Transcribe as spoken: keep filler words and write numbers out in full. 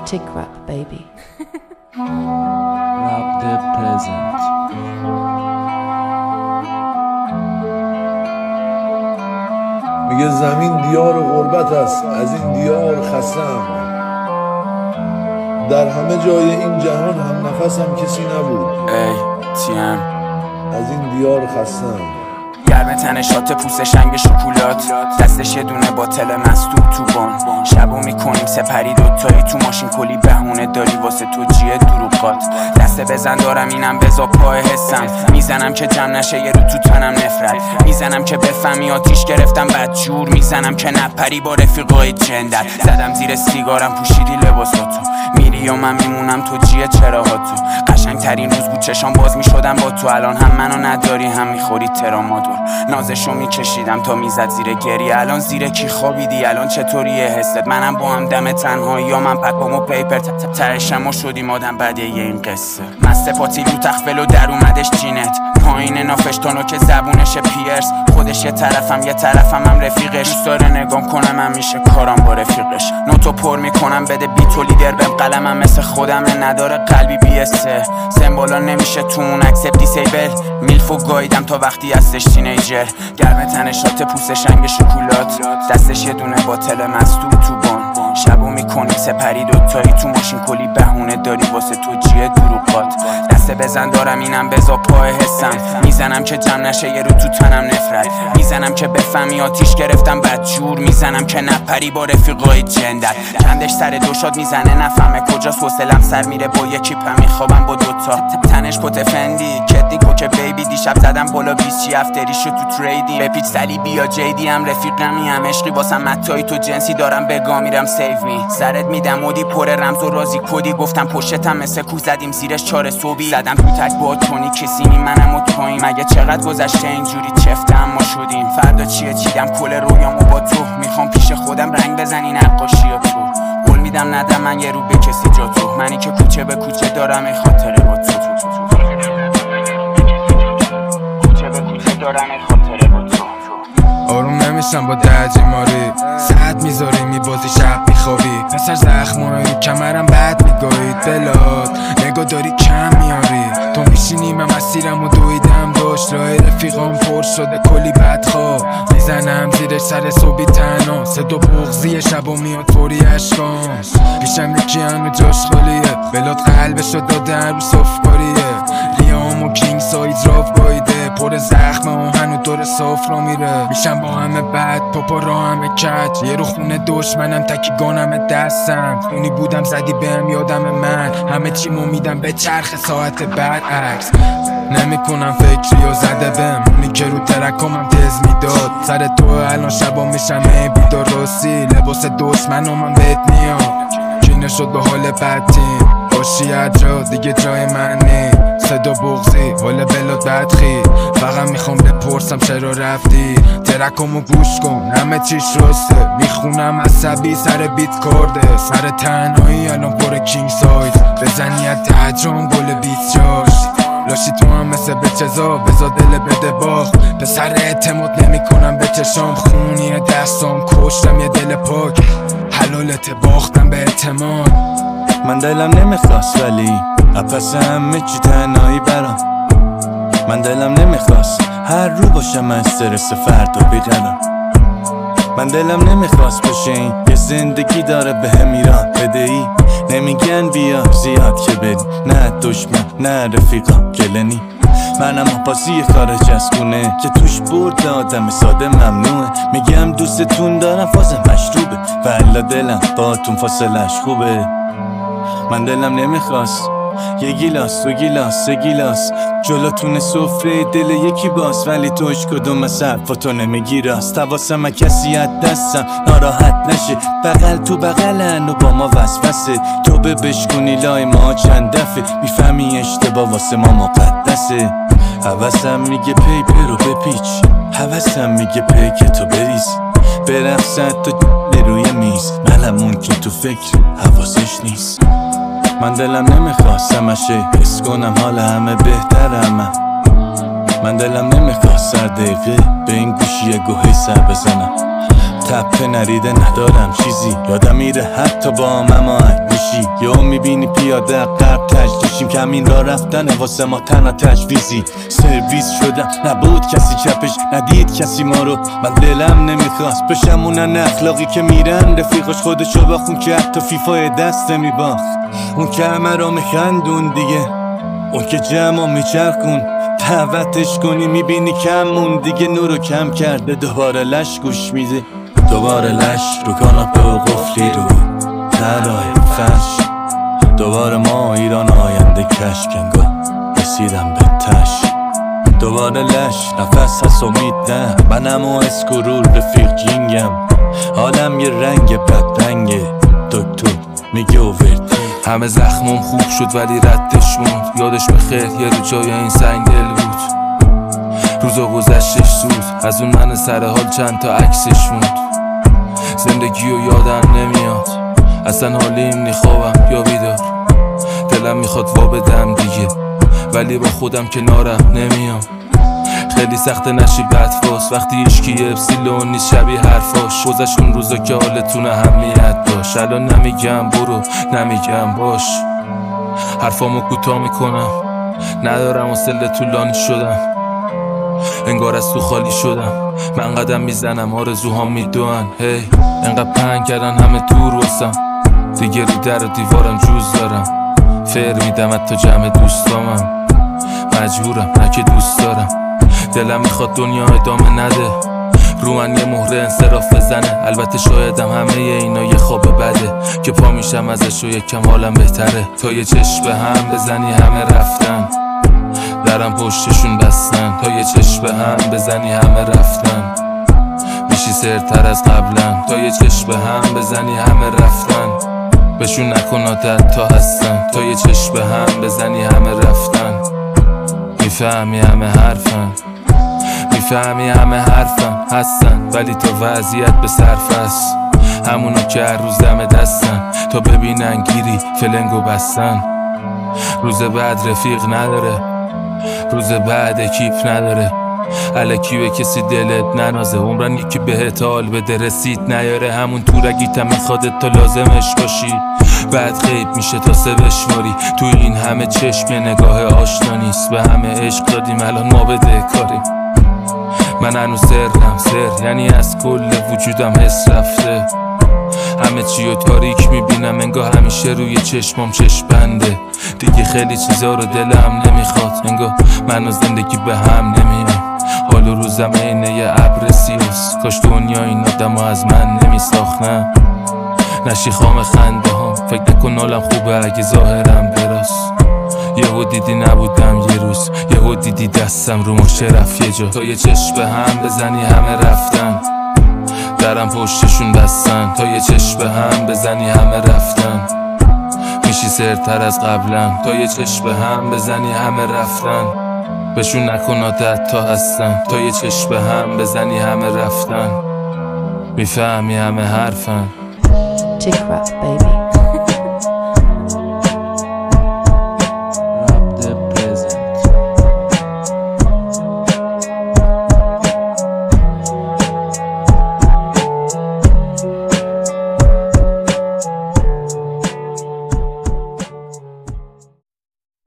romantic rap baby. Rap the present. میگه زمین دیار غربت است، از این دیار خستم. در همه جای این جهان هم نفسم کسی نبود. ای تیم از این دیار خستم. گرم تن شات پوست شنگ شکلات، دستش یه دونه باتل مستوب تو بان. شبو میکنیم سپری دوتایی تو ماشین، کلی بهونه داری واسه تو جیه دروغات. دسته بزن دارم اینم بزا پای حسم، میزنم که جمع نشه یه رو تو تنم نفرت. میزنم که بفهمی آتیش گرفتم بدجور، میزنم که نپری با رفیقای جندر. زدم زیر سیگارم پوشیدی لباساتو، میری و من میمونم تو جیه چراهاتو. قشنگ ترین روز بود چشام باز میشدم با تو، الان هم منو نداری هم میخوری ترامادور. نازشو میکشیدم تا میزد زیر گری، الان زیر کی خوابیدی؟ الان چطوریه حست؟ منم با هم دم تنهایی یا من پکامو پیپر ترشم و شدیم آدم بعد این قصه. مست پاتی رو تخفل و در اومدش جینت، پایین نافشتانو که زبونش پیرس. خودش یه طرفم یه طرفم هم رفیقش، دوست داره نگام کنم من میشه کارم با رفیقش. نوتو پر میکنم بده بی تو لیدر بهم، قلمم مثل خودمه نداره قلبی بی اسه. سمبولا نمیشه تو اون اکسپت دیسیبل، میلفو گاییدم تا وقتی هستش تینیجر. گرم تن شات پوست شنگ شکلات، دستش یه دونه باتل مستوب تو بان. شبو میکنیم سپری دوتایی تو ماشین، کلی بهونه داری واسه تو جیه دروغات. دسته بزن دارم اینم بزا پای حسم، میزنم که جمع نشه یه رو تو تنم نفرت. میزنم که بفهمی آتیش گرفتم بدجور، میزنم که نپری با رفیقای جندر. کندش سر دوشاد میزنه نفهمه کجاست، حوصلم سر میره با یکی پم میخوابم با دوتا. تنش کت فندی کدی کوکه بیبی، دیشب زدم بالا بیست چی افتری شد تو تریدی. بپیچ سلی بیا جیدی هم رفیقمی هم عشقی واسم متایی تو جنسی دارم بگا میرم سیو می. سرت میدم مودی پر رمز و رازی کدی، گفتم پشتم مثل کو زدیم زیرش چاره صوبی. زدم تو تک با تونی کسی نی منم و توییم، مگه چقدر گذشته اینجوری چفته ما شدیم. فردا چیه چیدم کل رویامو با تو، میخوام پیش خودم رنگ بزنی نقاشی و تو. قول میدم ندم من یه رو به کسی جا تو، منی که کوچه به کوچه دارم این خاطره با تو. کوچه به کوچه دارم این خاطره با تو. آروم نمیشم با درجی ماری، ساعت میذاری میبازی شب میخوابی. پسر زخمای رو کمرم بد میگاهی، دلات نگاه داری کم میاری. تو میشینی من مسیرم و دویدم داشت، راه رفیقام پر شده کلی بدخواب. میزنم زیر سر صبحی تنها، صدا بغضی شب و میاد فوری اشکام. پیشم یکی هنو جاش خالیه، بلاد قلبشو داده رو صفکاریه. ریام و کینگ ساید راف بایده، پر زخمه و هنو داره صاف را میره. میشم با همه بد پاپا را همه کج، یه رو خونه دشمنم تکی گانم دستم. اونی بودم زدی بهم یادم من، همه چیمو میدم به چرخ ساعت بعد عکس. نمیکنم فکری و زده بهم، اونی که رو ترکامم تز میداد. سر تو الان شبا میشم ای بیدار راستی، لباس دشمن و من بهت میام. کینه شد به حال بدتیم، باشیت را دیگه جای من نی. صدا بغضی حال بلاد بدخی، فقط میخوام بپرسم چرا رفتی. ترکامو گوش کن همه چیش راسته، میخونم عصبی سر بیت کرده. سر تنهایی الان پر کینگ ساید، بزنی از تجرم گل بیت جاش. لاشی تو هم مثل بچزا بزا دل بده باخ. به سر اعتماد نمی کنم به چشام، خونی دستام کشتم یه دل پاک. حلالت باختم به اعتماد. من دلم نمیخواست ولی اپس همه چی تنهایی برام. من دلم نمیخواست هر رو باشم استرس فردا بیقرار. من دلم نمیخواست باشه این یه زندگی داره به هم ایران بدهی. نمیگن بیا زیاد که بری، نه دشمن نه رفیقا گلنی. منم بازی خارج از خونه که توش برد آدم ساده ممنوعه. میگم دوستتون دارم فازم مشروبه، ولی دلم باتون فاصلش خوبه. من دلم نمیخواست یه گیلاس دو گیلاس سه گیلاس جلوتون سفره دل یکی باز، ولی توش کدوم از حرفاتو نمیگی راست. حواسم کسی از دستم ناراحت نشه، بغل تو بغلن و با ما وسوسه. تو به بشکنی لای ما چند دفعه، میفهمی اشتباه واسه ما مقدسه. حواسم میگه پیپر رو بپیچ، حواسم میگه پیک تو بریز. برقصد تو روی میز، منم که تو فکر حواسش نیست. من دلم نمیخواست همشه حس کنم حال همه بهترم. من دلم نمیخواست هر دقیقه به این گوشی گوهی سر بزنم. تپه نریده ندارم چیزی یادم میره حتی با مماهنگ میشی یا میبینی پیاده قرب تجدیشیم که همین را رفتن واسه ما تنها تجویزی سرویس شدم نبود کسی چپش ندید کسی ما رو من دلم نمیخواست بشم اونن اخلاقی که میرن رفیقش خودشو باخون که حتی فیفای دست میباخت اون که همه را میخندون دیگه اون که جمع میچرخون دعوتش کنی میبینی کمون دیگه نورو کم کرده دوباره لش گوش میده دوباره لش رو کاناپه و قفلی رو تلای فش دوباره ما ایران آینده کشک انگار رسیدم به تش دوباره لش نفس هست امید نه منم و اسکرول رفیق جینگم حالم یه رنگ بدرنگه دکتر میگه اوورتی همه زخمم خوب شد ولی ردش موند یادش بخیر یه رو جای این سنگ دل بود روزا گذشتش زود از اون من سر حال چند تا عکسش موند زندگی و یادم نمیاد اصلا حالیم نی خوابم یا بیدار دلم میخواد وا بدم دیگه ولی با خودم کنارم نمیام خیلی سخت نشی بدفاس وقتی ایشکی اپسیلون نیست شبیه حرفاش گذشت اون روزا که حالتون اهمیت داشت الان نمیگم برو نمیگم باش حرفامو کوتاه میکنم ندارم حوصله طولانی شدم انگار از تو خالی شدم من قدم میزنم آرزوهام میدوئن هی hey. انقدر پنگ کردن همه دور واسم دیگه رو در و دیوارم جوز دارم فر میدم حتی جمع دوستامم مجبورم نه که دوست دارم دلم میخواد دنیا ادامه نده رو من یه مهره انصراف بزنه البته شایدم همه اینا یه خواب بده که پا میشم ازش و یکم حالم بهتره تا یه چشم به هم بزنی همه رفتن درم پشتشون بستن تا یه چشم به هم بزنی همه رفتن میشی سرتر از قبلا تا یه چشم به هم بزنی همه رفتن بهشون نکن عادت تا هستن تا یه چشم به هم بزنی همه رفتن میفهمی همه حرفن میفهمی همه حرفن هستن ولی تا وضعیت به صرف است همونو که هر روز دم دستن تا ببینن گیری فلنگو بستن روز بعد رفیق نداره روز بعد اکیپ نداره الکی به کسی دلت ننازه عمرن یکی بهت حال بده رسید نیاره همون تورگیتم میخوادت تا لازمش باشی بعد غیب میشه تا سه بشماری تو این همه چشم یه نگاه آشنا نیست به همه عشق دادیم الان ما بده کاریم من هنوز سرم سر یعنی از کل وجودم حس رفته همه چی و تاریک میبینم انگار همیشه روی چشمام چشم بنده دیگه خیلی چیزا رو دلم نمیخواد انگار من و زندگی به هم نمیام حال و روزم اینه یه ابر سیاس کاش دنیا این آدم از من نمیساختن نشی خام خنده هم فکر نکن حالم خوبه اگه ظاهرم دراست یهو دیدی نبودم یه روز یهو دیدی دستم رو ماشه رفت یه جا تا یه چشم به هم بزنی همه رفتن درم پشتشون بستن تا یه چشم به هم بزنی همه رفتن میشی سرتر از قبلا تا یه چشم به هم بزنی همه رفتن بهشون نکن عادت تا هستن تا یه چشم به هم بزنی همه رفتن میفهمی همه حرفن Tick rap, baby.